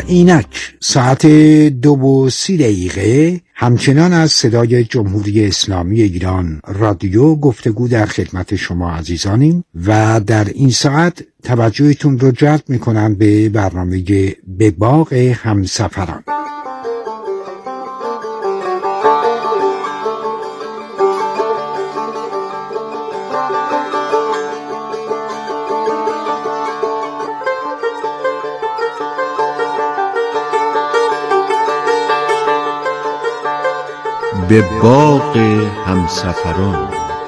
اینک ساعت 2:30 همچنان از صدای جمهوری اسلامی ایران رادیو گفتگو در خدمت شما عزیزانیم و در این ساعت توجهتون رو جلب میکنم به برنامه به باغ همسفران. به باغ همسفران.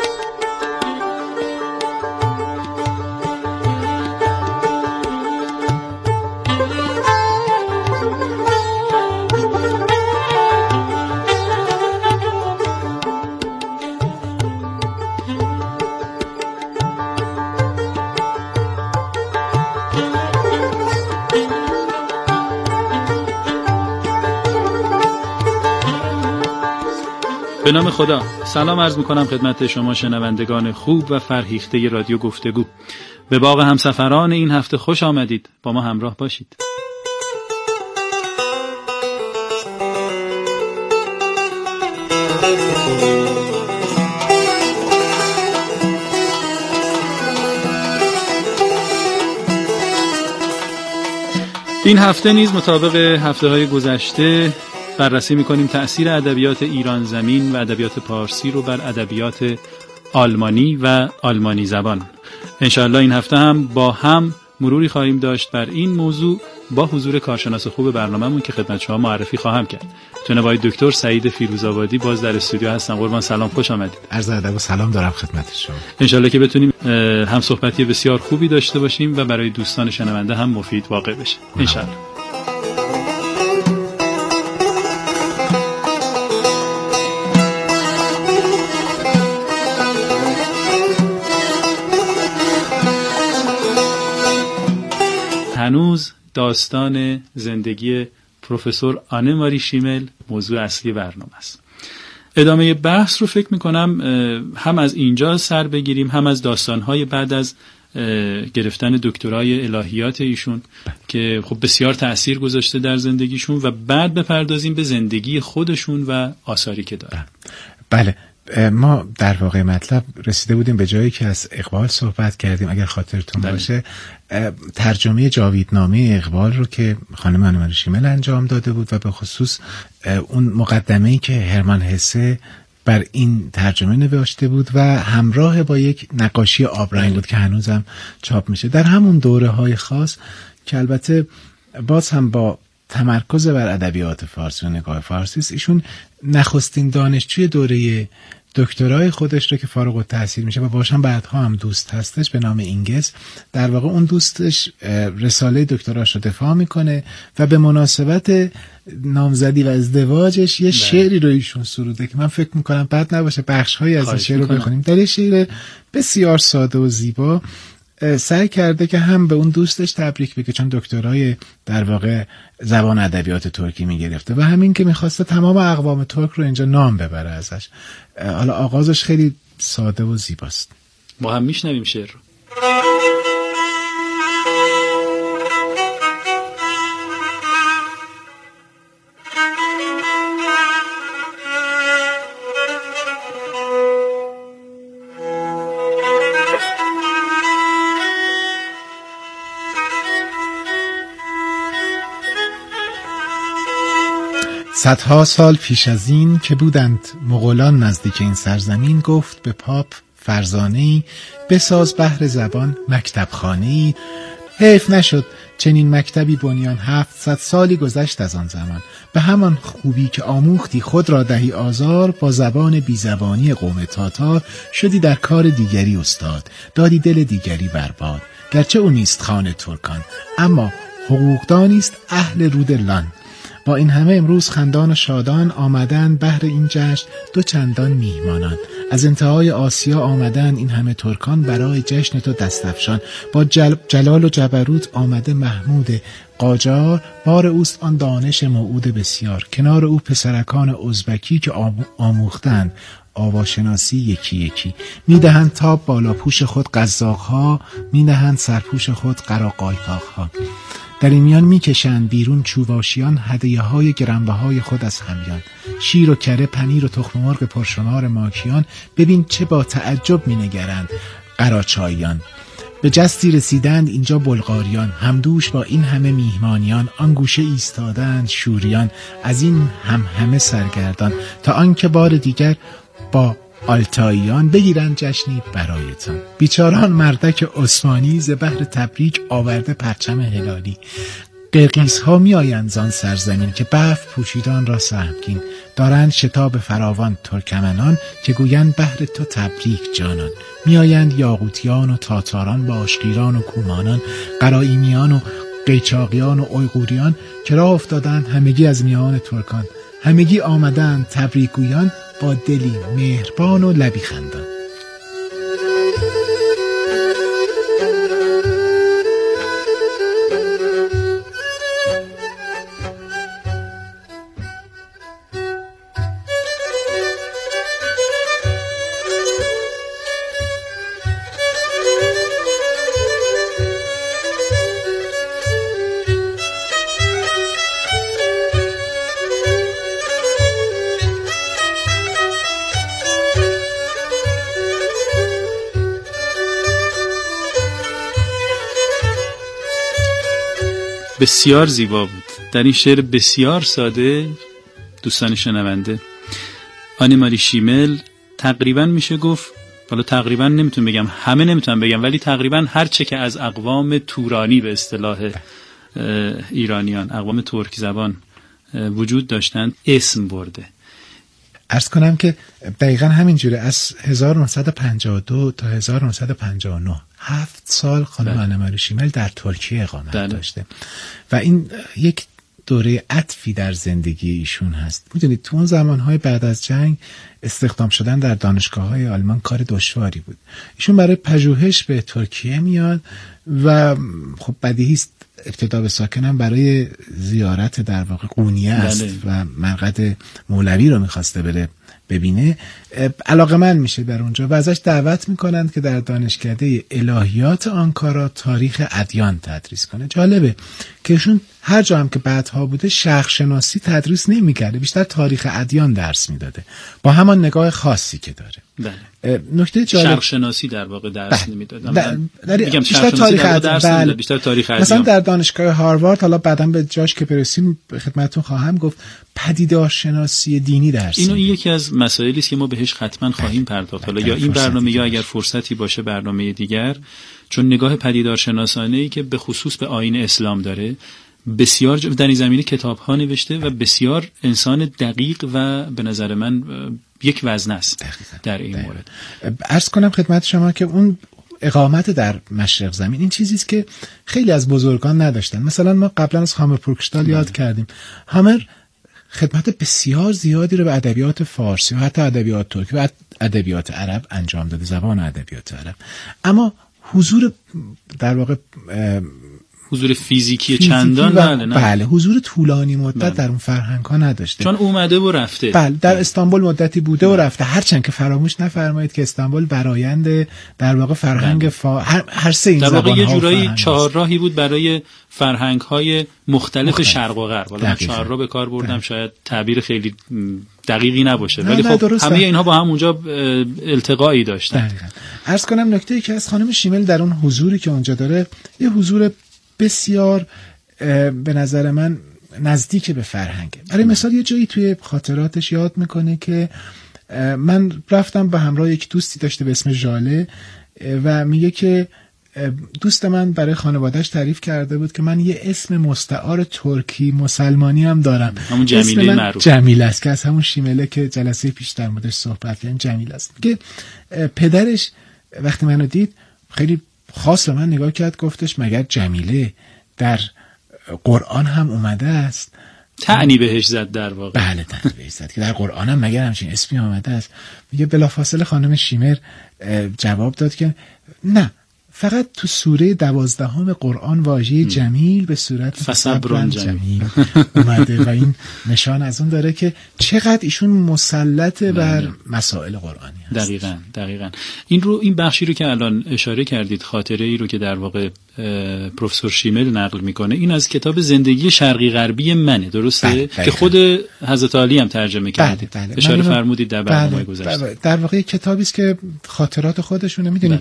به نام خدا. سلام عرض میکنم خدمت شما شنوندگان خوب و فرهیخته رادیو گفتگو. به باغ همسفران این هفته خوش آمدید. با ما همراه باشید. این هفته نیز مطابق هفته‌های گذشته بررسی می‌کنیم تأثیر ادبیات ایران زمین و ادبیات پارسی رو بر ادبیات آلمانی و آلمانی زبان. انشاءالله این هفته هم با هم مروری خواهیم داشت بر این موضوع با حضور کارشناس خوب برنامه‌مون که خدمت شما معرفی خواهم کرد. جناب آقای دکتر سعید فیروزآبادی باز در استودیو هستن. قربان سلام، خوش آمدید. عرض ادب و سلام دارم خدمت شما. انشاءالله که بتونیم هم صحبتی بسیار خوبی داشته باشیم و برای دوستان شنونده هم مفید واقع بشه. انشاءالله. هنوز داستان زندگی پروفسور آنه ماری شیمل موضوع اصلی برنامه است. ادامه بحث رو فکر میکنم هم از اینجا سر بگیریم، هم از داستانهای بعد از گرفتن دکترای الهیات ایشون که خب بسیار تأثیر گذاشته در زندگیشون و بعد بپردازیم به زندگی خودشون و آثاری که دارن. بله، ما در واقع مطلب رسیده بودیم به جایی که از اقبال صحبت کردیم. اگر خاطرتون باشه ترجمه جاویدنامه اقبال رو که خانم آنه ماری شیمل انجام داده بود و به خصوص اون مقدمه‌ای که هرمان هسه بر این ترجمه نوشته بود و همراه با یک نقاشی آبرنگ بود که هنوزم چاپ میشه در همون دوره‌های خاص که البته باز هم با تمرکز بر ادبیات فارسی و نگاه فارسی است. ایشون نخستین دانشجوی دوره دکترای خودش رو که فارغ التحصیل میشه و باشم بعدها هم دوست هستش به نام اینگس، در واقع اون دوستش رساله دکتراش رو دفاع میکنه و به مناسبت نامزدی و ازدواجش یه شعری رو ایشون سروده که من فکر میکنم بد نباشه بخش‌هایی از این شعر رو بخونیم. در این شعر بسیار ساده و زیبا سعی کرده که هم به اون دوستش تبریک بگه چون دکترای در واقع زبان ادبیات ترکی میگرفته و همین که میخواسته تمام اقوام ترک رو اینجا نام ببره ازش. حالا آغازش خیلی ساده و زیباست. ما هم میشنویم شعر رو. صدها سال پیش از این که بودند مغولان نزدیک این سرزمین، گفت به پاپ فرزانه‌ای بساز بهر زبان مکتبخانه‌ای. حیف نشد چنین مکتبی بنیان، 700 سالی گذشت از آن زمان. به همان خوبی که آموختی خود را دهی آزار، با زبان بیزبانی قوم تاتار شدی در کار دیگری استاد، دادی دل دیگری برباد. گرچه او نیست خان ترکان، اما حقوقدانیست اهل رود لان. با این همه امروز خندان و شادان آمدن بهر این جشن دو چندان میهمانان. از انتهای آسیا آمدن این همه ترکان برای جشن تو دستفشان. با جلال و جبروت آمده محمود قاجار، بار اوست آن دانش موعود بسیار. کنار او پسرکان ازبکی که آموختند آواشناسی یکی یکی. میدهند تاب بالا پوش خود قزاق‌ها، میدهند سرپوش خود قراقایپاق‌ها. در این میان میکشند بیرون چوباشیان هدیه‌های گرانبهای خود از همیان. شیر و کره، پنیر و تخم مرغ پرشمار ماکیان، ببین چه با تعجب مینگرند قراچاییان. به جستی رسیدند اینجا بلغاریان، همدوش با این همه میهمانیان. آن گوشه ایستادند شوریان، از این همه سرگردان. تا آنکه بار دیگر با آلتاییان بگیرند جشنی برایتان. بیچاران مردک عثمانی ز بحر تبریک آورده پرچم هلالی. قرقیز ها می آیند زان سرزمین که بف پوشیدان را سهمگین. دارند شتاب فراوان ترکمنان که گویند بحر تو تبریک جانان. می آیند یاقوتیان و تاتاران، باشقیران و کومانان، قرائیمیان و قیچاقیان و اویغوریان که راه افتادند همگی از میان ترکان. همگی آمدند تبریکگویان با دلی مهربان و لبی خندان. بسیار زیبا بود. در این شعر بسیار ساده دوستان شنونده، آنی ماری شیمل تقریبا میشه گفت، حالا تقریبا نمیتونم بگم، همه نمیتونم بگم، ولی تقریبا هر چه که از اقوام تورانی به اصطلاح ایرانیان، اقوام ترک زبان وجود داشتند اسم برده. عرض کنم که دقیقا همینجوره. از 1952 تا 1959 7 سال خانم آنی ماری شیمل در ترکیه اقامت داشته و این یک دوره عطفی در زندگی ایشون هست. میدونید تو اون زمانهای بعد از جنگ استخدام شدن در دانشگاه‌های آلمان کار دشواری بود. ایشون برای پژوهش به ترکیه میاد و خب بدیهی است ابتدا به ساکنم برای زیارت در واقع قونیه است و مرقد مولوی رو میخواسته بره ببینه. علاقه‌مند میشه در اونجا و ازش دعوت میکنند که در دانشکده الهیات آنکارا تاریخ ادیان تدریس کنه. جالبه که ایشون هر جا هم که بعدها بوده شرق شناسی تدریس نمیکرده، بیشتر تاریخ ادیان درس میداده با همان نگاه خاصی که داره. نکته جالب، شرق شناسی در واقع درس نمیدادن. میگم بیشتر تاریخ ادیان، بیشتر تاریخ ادیان. مثلا در دانشگاه هاروارد، حالا بعداً به جاش که برسیم خدمتتون خواهم گفت، پدیدار شناسی دینی درس. این یکی از مسائلی است که ما بهش حتما خواهیم پرداخت، حالا یا این برنامه یا اگر فرصتی باشه برنامه دیگر، چون نگاه پدیدار شناسانه‌ای که به خصوص به آیین اسلام داره بسیار در این زمینه کتاب‌ها نوشته و بسیار انسان دقیق و به نظر من یک وزن است در این مورد. عرض کنم خدمت شما که اون اقامت در مشرق زمین این چیزی است که خیلی از بزرگان نداشتن. مثلا ما قبلا از هامر پورکشتال یاد کردیم. هامر خدمت بسیار زیادی رو به ادبیات فارسی و حتی ادبیات ترکی و ادبیات عرب انجام داده، زبان ادبیات عرب. اما حضور در واقع حضور فیزیکی چندان بله حضور طولانی مدت در اون فرهنگ ها نداشته، چون اومده و رفته. بله در استانبول مدتی بوده و رفته. هرچند که فراموش نفرمایید که استانبول برآیند در واقع فرهنگ هر سه این در زبان واقع یه جورایی چهارراهی بود برای فرهنگ های مختلف شرق و غرب. حالا من چهارراه به کار بردم، شاید تعبیر خیلی دقیقی نباشه، ولی خب همه اینها با هم اونجا التقایی داشتن. عرض کنم نکته‌ای که از خانم شیمل در اون حضوری که اونجا داره، یه حضور بسیار به نظر من نزدیک به فرهنگه. برای مثال یه جایی توی خاطراتش یاد میکنه که من رفتم به همراه یک دوستی داشته به اسم ژاله و میگه که دوست من برای خانواده‌اش تعریف کرده بود که من یه اسم مستعار ترکی مسلمانی هم دارم، همون جمیله معروف جمیله است که از همون شیمله که جلسه پیش در موردش صحبت کردیم جمیله است. که پدرش وقتی منو دید خیلی خاص به من نگاه کرد، گفتش مگر جمیله در قرآن هم اومده است؟ تعنی بهش زد در واقع. بله تعنی بهش زد که در قرآن هم مگر همچین اسمی آمده است؟ میگه بلافاصله خانم شیمر جواب داد که نه، فقط تو سوره 12 قرآن واژه جمیل به صورت فصبرن جمیل اومده و این نشان از اون داره که چقدر ایشون مسلط بر مسائل قرآنی است. دقیقاً این بخشی رو که الان اشاره کردید، خاطره ای رو که در واقع پروفسور شیمل نقل میکنه، این از کتاب زندگی شرقی غربی منه، درسته؟ که خود حضرت علی هم ترجمه کردید. اشاره فرمودید در برنامه گذشته. در واقع کتابی است که خاطرات خودشونه، میدونید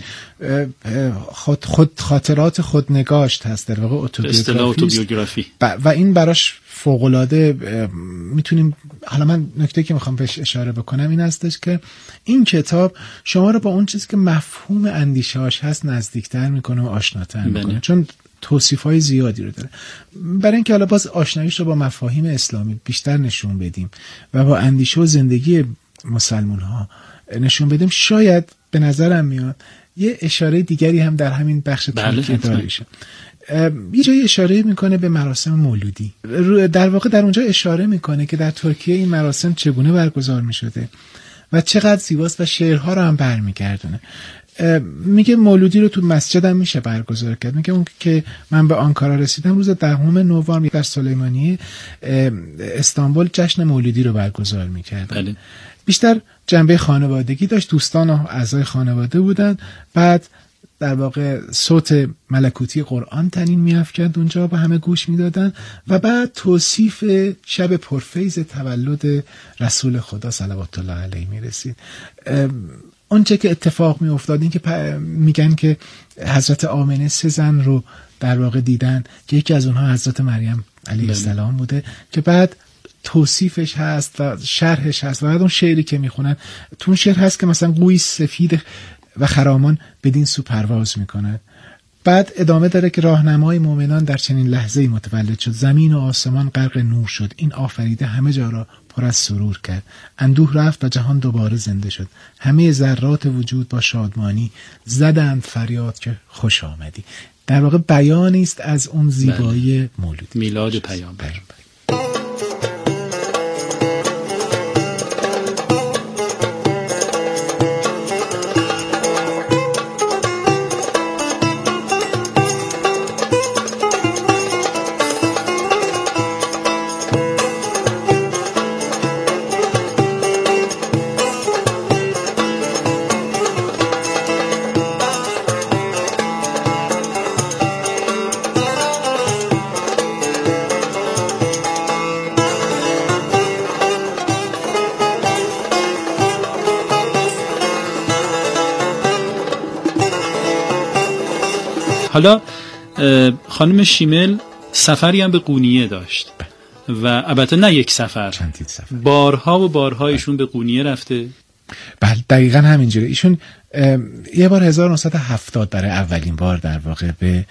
خاطرات خودنگاشت هست، در واقع اتوبیوگرافی و این براش فوق‌العاده میتونیم. حالا من نکته که میخوام بهش اشاره بکنم این هستش که این کتاب شما رو با اون چیزی که مفهوم اندیشه‌اش هست نزدیکتر میکنه و آشناتر میکنه، چون توصیف‌های زیادی رو داره. برای اینکه حالا باز آشناییش رو با مفاهیم اسلامی بیشتر نشون بدیم و با اندیشه و زندگی مسلمان‌ها نشون بدیم، شاید به نظرم میاد یه اشاره دیگری هم در همین بخش ترکیه داره. یه جایی اشاره میکنه به مراسم مولودی. در واقع در اونجا اشاره میکنه که در ترکیه این مراسم چگونه برگزار میشده و چقدر زیباست و شعرها رو هم برمیگردونه. میگه مولودی رو تو مسجد هم میشه برگزار کرد. میگه اون که من به آنکارا رسیدم روز 10 نوامبر در سلیمانیه استانبول جشن مولودی رو برگزار میکرد. بیشتر جنبه خانوادگی داشت، دوستان و اعضای خانواده بودن. بعد در واقع صوت ملکوتی قرآن تنین میافکند اونجا و همه گوش میدادن و بعد توصیف شب پرفیض تولد رسول خدا صلوات الله علیه میرسید. اونچه که اتفاق میافتاد این که میگن که حضرت آمنه 3 زن رو در واقع دیدن که یکی از اونها حضرت مریم علیه السلام بوده، که بعد توصیفش هست و شرحش هست و بعد اون شعری که میخونن تو اون شعر هست که مثلا گویی سفید و خرامان بدین سو پرواز میکند. بعد ادامه داره که راهنمای مؤمنان در چنین لحظه‌ای متولد شد، زمین و آسمان غرق نور شد، این آفریده همه جا را پر از سرور کرد، اندوه رفت و جهان دوباره زنده شد، همه ذرات وجود با شادمانی زدند فریاد که خوش آمدی. در واقع بیانی است از اون زیبایی مولود میلاد پیامبر. حالا خانم شیمل سفری هم به قونیه داشت و البته نه یک سفر، چندین سفر، بارها و بارها ایشون به قونیه رفته. بله دقیقاً همینجوره. ایشون یه بار 1970 برای اولین بار در واقع به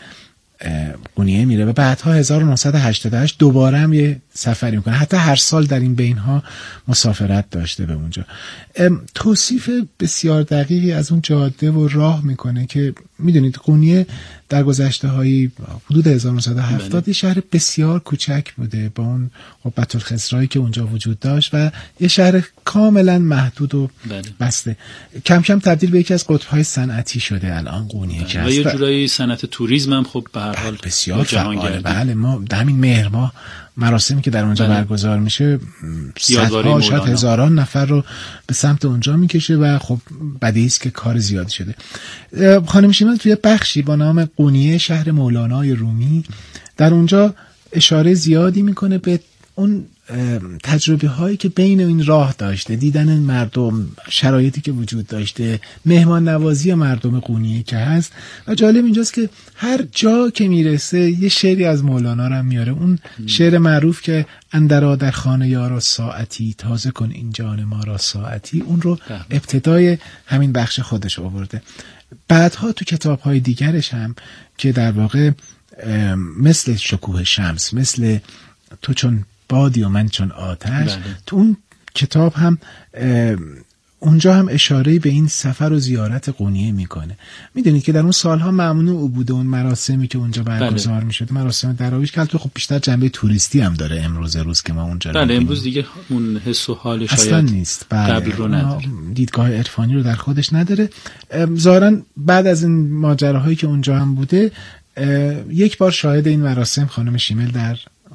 قونیه میره و بعدها 1988 دوباره هم یه سفری میکنه، حتی هر سال در این بینها مسافرت داشته به اونجا. توصیف بسیار دقیقی از اون جاده و راه میکنه که میدونید قونیه در گذشته های حدود 1970 شهر بسیار کوچک بوده با اون قبة الخضرایی که اونجا وجود داشت و یه شهر کاملا محدود و بسته. کم کم تبدیل به یکی از قطب‌های صنعتی شده الان قونیه که و یه جورایی صنعت توریسم هم خب به هر حال بسیار فعاله. بله ما در همین مهر ماه مراسمی که در اونجا برگزار میشه صدها شاید هزاران نفر رو به سمت اونجا میکشه و خب بدیهی است که کار زیادی شده. خانم شیمل توی بخشی با نام قونیه شهر مولانای رومی در اونجا اشاره زیادی میکنه به اون تجربه هایی که بین این راه داشته، دیدن مردم، شرایطی که وجود داشته، مهمان نوازی مردم قونیه که هست. و جالب اینجاست که هر جا که میرسه یه شعری از مولانا رو میاره، اون شعر معروف که اندرا در خانه یارا ساعتی تازه کن این جان ما را ساعتی، اون رو ابتدای همین بخش خودش آورده. بعدها تو کتاب‌های دیگرش هم که در واقع مثل شکوه شمس، مثل تو چون بادی و من چون آتش، تو اون کتاب هم اونجا هم اشاره به این سفر و زیارت قونیه میکنه. میدونید که در اون سالها ممنوع بوده اون مراسمی که اونجا برگزار میشد، مراسم دراویش که البته خب بیشتر جنبه توریستی هم داره امروز که ما اونجا امروز دیگه اون حس و حال اصلا شاید نیست. قبل رو نداره، دیدگاه عرفانی رو در خودش نداره. ظاهرا بعد از این ماجراهایی که اونجا هم بوده یک بار شاهد این مراسم خانم شیمل در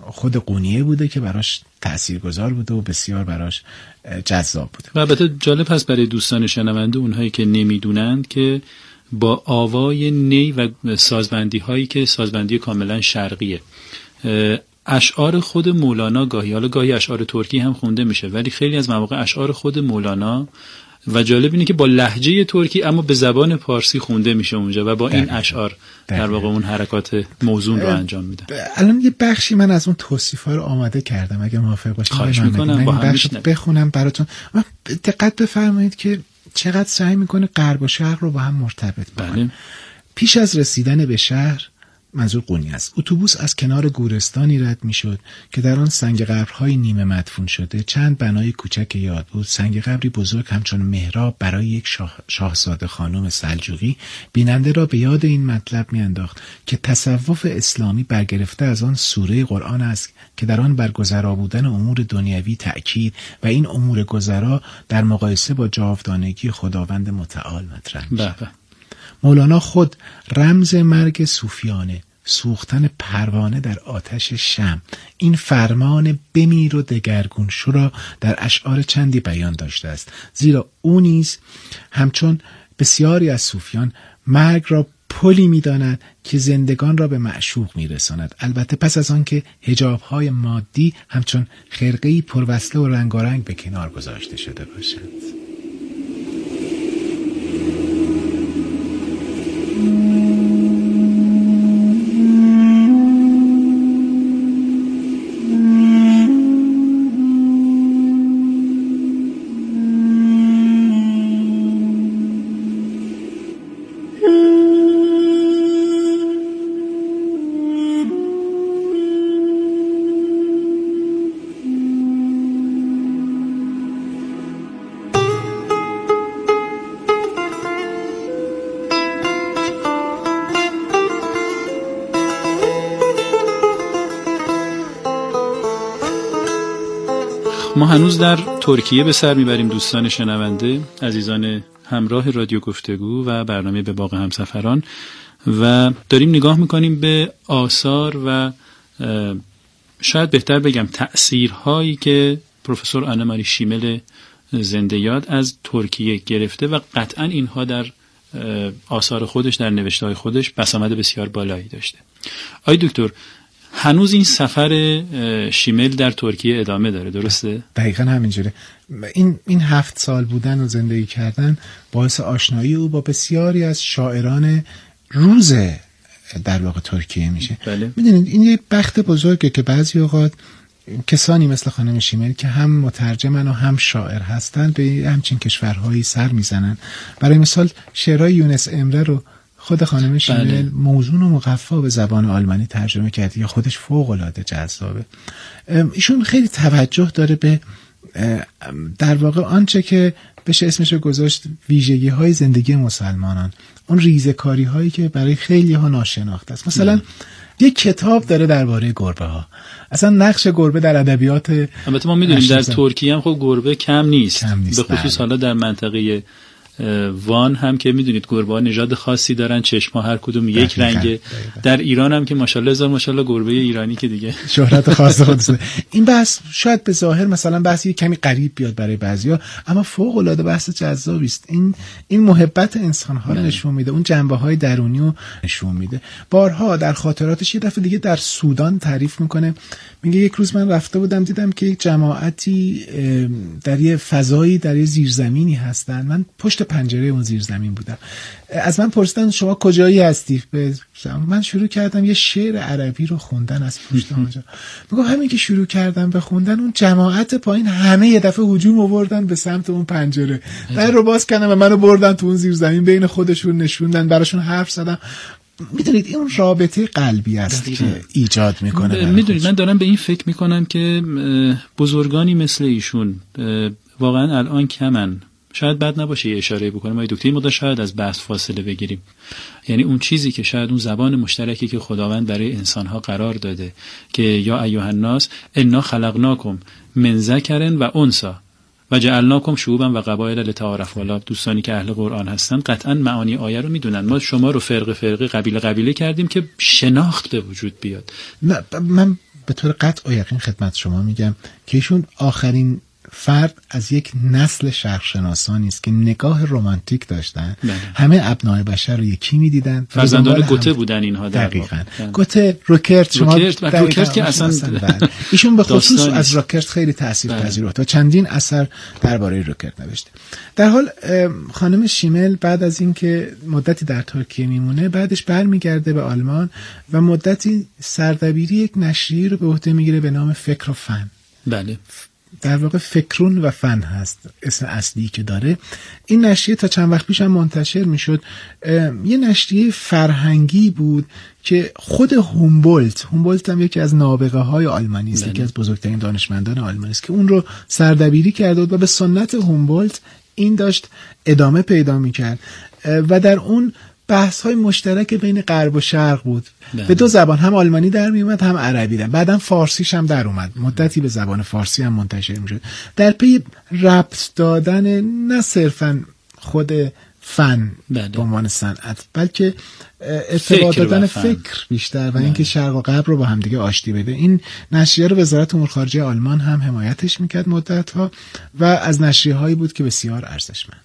خود قونیه بوده که براش تاثیرگذار بوده و بسیار براش جذاب بوده. و البته جالب هست برای دوستان شنونده، اونهایی که نمیدونند، که با آوای نی و سازبندی هایی که سازبندی کاملا شرقیه، اشعار خود مولانا گاهی اشعار ترکی هم خونده میشه، ولی خیلی از مواقع اشعار خود مولانا و جالب اینه که با لهجه ترکی اما به زبان پارسی خونده میشه اونجا و با این اشعار در واقع اون حرکات موزون رو انجام میده. الان یه بخشی من از اون توصیفا رو آماده کردم، اگه موافق باشید خواهش میکنم با هم بخونم براتون. دقت بفرمایید که چقدر سعی میکنه غرب و شرق رو با هم مرتبط بکنه. پیش از رسیدن به شهر، منظور قونیه است، اتوبوس از کنار گورستانی رد میشد که در آن سنگ قبرهای نیمه مدفون شده چند بنای کوچک یاد بود. سنگ قبری بزرگ همچون محراب برای یک شاهزاده خانم سلجوقی بیننده را به یاد این مطلب میانداخت که تصوف اسلامی برگرفته از آن سوره قرآن است که در آن بر گذرا بودن امور دنیوی تأکید و این امور گذرا در مقایسه با جاودانگی خداوند متعال مطرح می‌شود. مولانا خود رمز مرگ صوفیانه، سوختن پروانه در آتش شمع، این فرمان بمیر و دگرگون شو را در اشعار چندی بیان داشته است، زیرا او نیز همچون بسیاری از صوفیان مرگ را پلی می‌داند که زندگان را به معشوق می‌رساند، البته پس از آن که حجاب‌های مادی همچون خرقه‌ای پروسله و رنگارنگ به کنار گذاشته شده باشند. ما هنوز در ترکیه به سر میبریم دوستان شنونده، عزیزان همراه رادیو گفتگو و برنامه به باغ همسفران، و داریم نگاه میکنیم به آثار و شاید بهتر بگم تأثیرهایی که پروفسور آنا ماری شیمل زنده یاد از ترکیه گرفته و قطعا اینها در آثار خودش، در نوشته‌های خودش بسامد بسیار بالایی داشته. آقای دکتر، هنوز این سفر شیمل در ترکیه ادامه داره، درسته؟ دقیقاً همینجوره. این 7 سال بودن و زندگی کردن باعث آشنایی او با بسیاری از شاعران روز در واقع ترکیه میشه. بله. میدونید این یه بخت بزرگه که بعضی اوقات کسانی مثل خانم شیمل که هم مترجمن و هم شاعر هستن به همچین کشورهایی سر میزنن. برای مثال شعرهای یونس امره رو خود خانم شیمل موزون و مقفا به زبان آلمانی ترجمه کرده، یا خودش فوق‌العاده جذابه. ایشون خیلی توجه داره به در واقع آنچه که بشه اسمشو گذاشت ویژگی های زندگی مسلمانان، اون ریزکاری هایی که برای خیلی ها ناشناخته است. مثلا یک کتاب داره درباره گربه ها، اصلا نقش گربه در ادبیات. البته ما میدونیم در ترکیه هم خب گربه کم نیست. به خصوص حالا در منطقه وان هم که میدونید گربه ها نژاد خاصی دارن، چشم‌ها هر کدوم یک رنگه. در ایران هم که ماشاءالله هزار ماشاءالله گربه ایرانی که دیگه شهرت خاص خودشه. این بحث شاید به ظاهر مثلا بحثی کمی غریب بیاد برای بعضیا، اما فوق العاده بحث جذابی است. این محبت انسان‌ها رو نشون میده، اون جنبه‌های درونی رو نشون میده. بارها در خاطراتش یه دفعه دیگه در سودان تعریف میکنه، میگه یک روز من رفته بودم دیدم که یک جماعتی در یه فضایی در یه زیرزمینی هستن، من پشت پنجره اون زیرزمین بودم، از من پرسیدن شما کجایی هستی؟ من شروع کردم یه شعر عربی رو خوندن از پشت اونجا. میگم همین که شروع کردم به خوندن، اون جماعت پایین همه یه دفعه هجوم آوردن به سمت اون پنجره، در رو باز کردن و منو بردن تو اون زیرزمین، بین خودشون نشوندن، براشون حرف زدم. میدونید این رابطه قلبی است که ایجاد میکنه. میدونید من دارم به این فکر میکنم که بزرگانی مثل ایشون واقعا الان کمن. شاید بد نباشه یه اشاره بکنم ما دکتر مقدار شاید از بحث فاصله بگیریم، یعنی اون چیزی که شاید اون زبان مشترکی که خداوند برای انسانها قرار داده که یا ایها الناس انا خلقناکم من ذکر و انثی و جعلناکم شعوبا و قبایل لتعارفوا. والا دوستانی که اهل قرآن هستن قطعا معانی آیه رو میدونن. ما شما رو فرقه قبیله کردیم که شناخت به وجود بیاد. من به طور قطع و یقین خدمت شما میگم که ایشون آخرین فرد از یک نسل شرق‌شناسانی است که نگاه رمانتیک داشتن. همه ابنای بشر رو یکی می‌دیدن. فرزندان گوته بودن اینها. دقیقاً. گوته، روکرت که اصلا ایشون به خصوص از روکرت خیلی تاثیرپذیر بود و چندین اثر درباره روکرت نوشته. در حال خانم شیمل بعد از اینکه مدتی در ترکیه میمونه، بعدش برمیگرده به آلمان و مدتی سردبیری یک نشریه رو به عهده میگیره به نام فکر و فن. بله. در واقع فکرون و فن هست اسم اصلی که داره. این نشریه تا چند وقت پیش هم منتشر میشد. یه نشریه فرهنگی بود که خود هومبولت هم یکی از نابغه های آلمانی است، یکی از بزرگترین دانشمندان آلمانی است که اون رو سردبیری کرده بود و به سنت هومبولت این داشت ادامه پیدا میکرد و در اون بحث های مشترک بین غرب و شرق بود. به دو زبان، هم آلمانی در می اومد هم عربی در. بعدم فارسیش هم در اومد، مدتی به زبان فارسی هم منتشر می شد، در پی ربط دادن نه صرفا خود فن به عنوان صنعت بلکه ارتباط دادن فکر بیشتر و اینکه شرق و غرب رو با هم دیگه آشتی بده. این نشریه رو وزارت امور خارجه آلمان هم حمایتش میکرد مدت‌ها و از نشریه هایی بود که بسیار ارزشمند.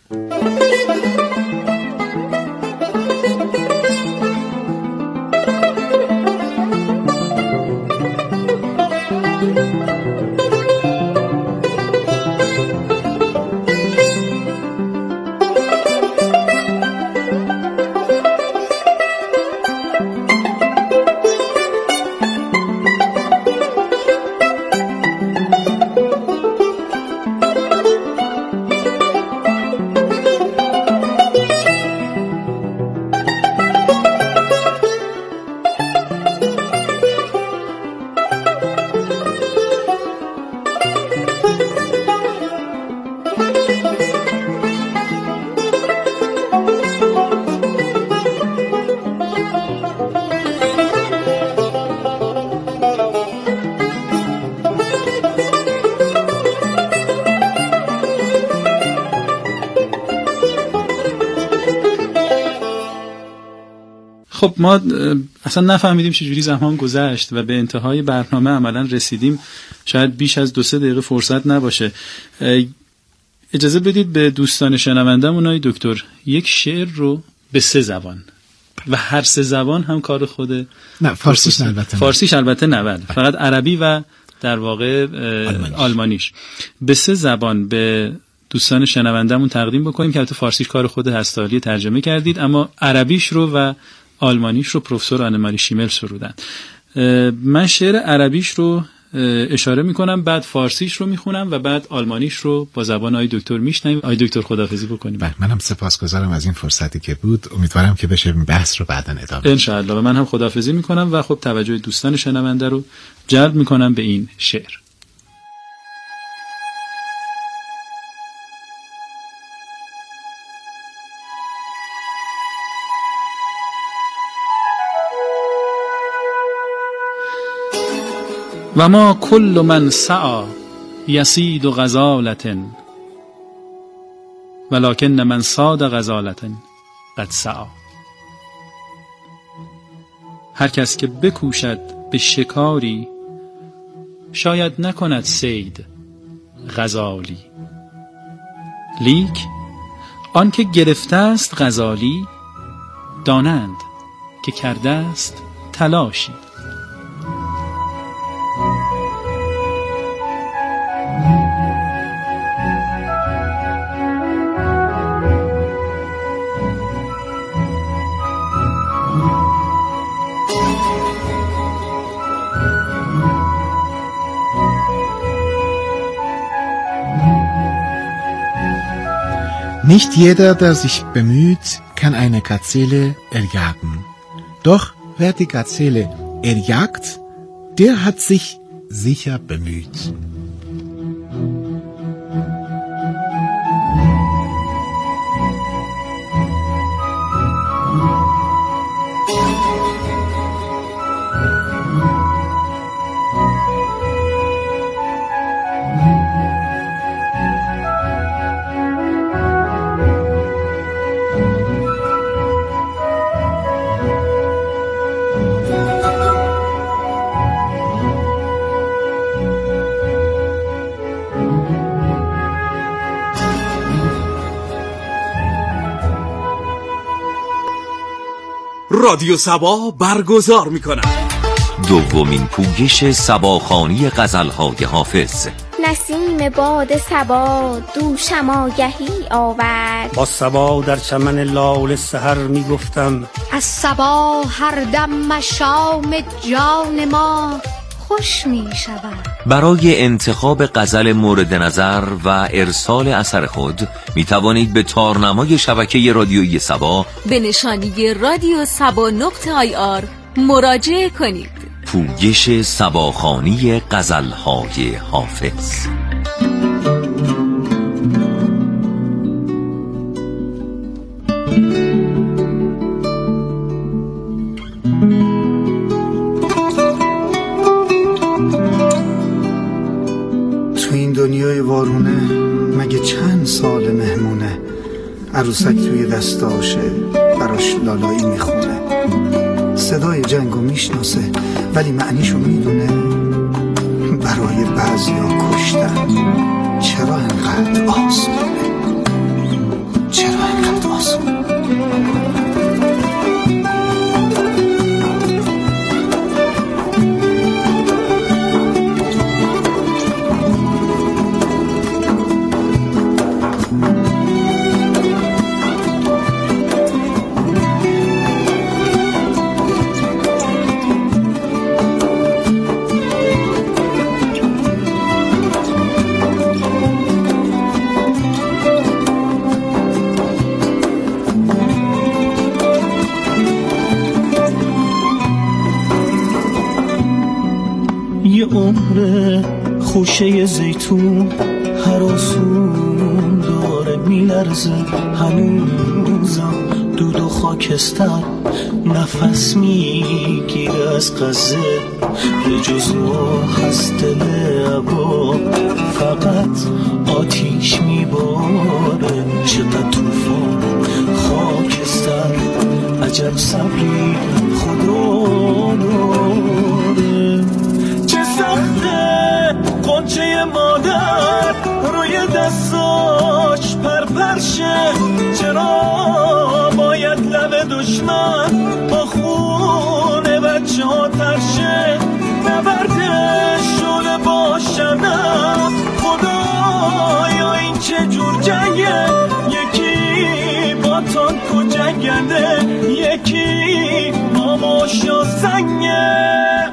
خب ما اصلا نفهمیدیم چجوری زمان گذشت و به انتهای برنامه عملا رسیدیم. شاید بیش از 2-3 دقیقه فرصت نباشه. اجازه بدید به دوستان شنونده‌مون آقای دکتر یک شعر رو به 3 زبان و هر 3 زبان هم کار خود نه فارسیش البته نه فقط عربی و در واقع آلمانیش به 3 زبان به دوستان شنونده‌مون تقدیم بکنیم که البته فارسیش کار خود هستالی ترجمه کردید، اما عربیش رو و آلمانیش رو پروفسور آنماری شیمل سرودن. من شعر عربیش رو اشاره میکنم، بعد فارسیش رو میخونم و بعد آلمانیش رو با زبان آقای دکتر میشنویم. آقای دکتر خداحافظی بکنیم. منم سپاسگزارم از این فرصتی که بود. امیدوارم که بشه بحث رو بعداً ادامه بدیم. ان شاء الله. و من هم خداحافظی میکنم و خب توجه دوستان شنونده رو جلب میکنم به این شعر. و ما کل من سعی یسید غزالة ولکن من صاد غزالة قد سعی. هر کس که بکوشد به شکاری شاید نکند صید غزالی، لیک آن که گرفته است غزالی دانند که کرده است تلاشی. Nicht jeder, der sich bemüht, kann eine Gazelle erjagen. Doch wer die Gazelle erjagt, der hat sich sicher bemüht. رادیو سبا برگزار می‌کند. دومین پویش سباخوانی غزل‌های حافظ. نسیم باد صبا دوشم آگهی آورد. با صبا در چمن لاله سحر میگفتم از صبا هر دم مشام جان ما خوش می شود. برای انتخاب غزل مورد نظر و ارسال اثر خود می توانید به تارنمای شبکه رادیویی سبا به نشانی رادیو سبا.ir مراجعه کنید. پویش سباخوانی غزل‌های حافظ. تو این دنیای وارونه مگه چند سال مهمونه، عروسک توی دستاشه براش لالایی میخونه، صدای جنگو میشناسه ولی معنیشو میدونه. برای بعضیا کشتن چرا انقدر آسونه؟ چرا انقدر آسونه؟ عمر خوشه زیتون هراسون داره میلرزه، هنوزم دود و خاکستر نفس میگیره از قزه، به جز هست دل عبا فقط آتیش میباره، چقدر توفان خاکستر عجب صبری خدا داره. چه سخته قنچه مادر روی دستاش پرپرشه، چرا باید لب دشمن با خون بچه ها ترشه، نبرده شده باشنم خدایا این چه جور جنگه، یکی با تانک و جنگنده یکی با ماش و سنگه.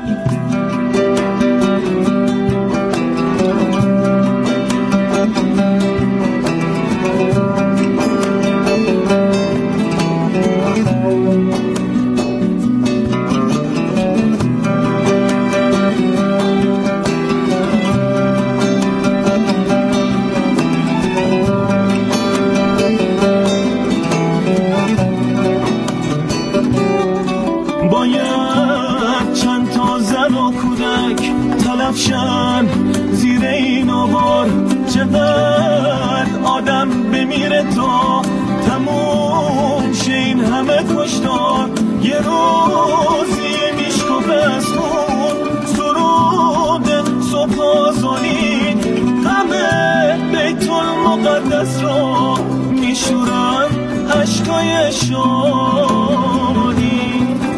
تلفشن زیر این آوار، چقدر آدم بمیره تا تموم شه این همه کشتار، یه روزی میشکفه از خون سرود صبح آزانی، همه بیت المقدس رو میشورن عشقای شادی.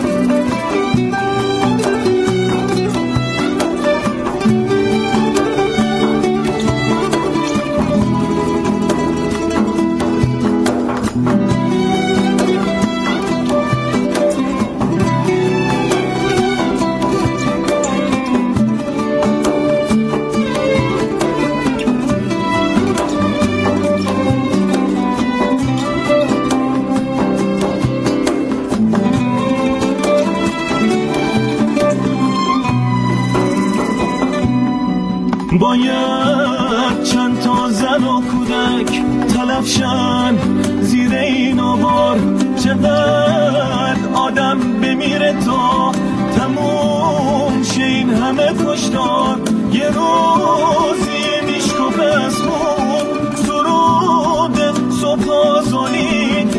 باید چند تا زن و کودک تلفشن زیر این آوار، چقدر آدم بمیره تا تموم شه این همه کشتار، یه روزی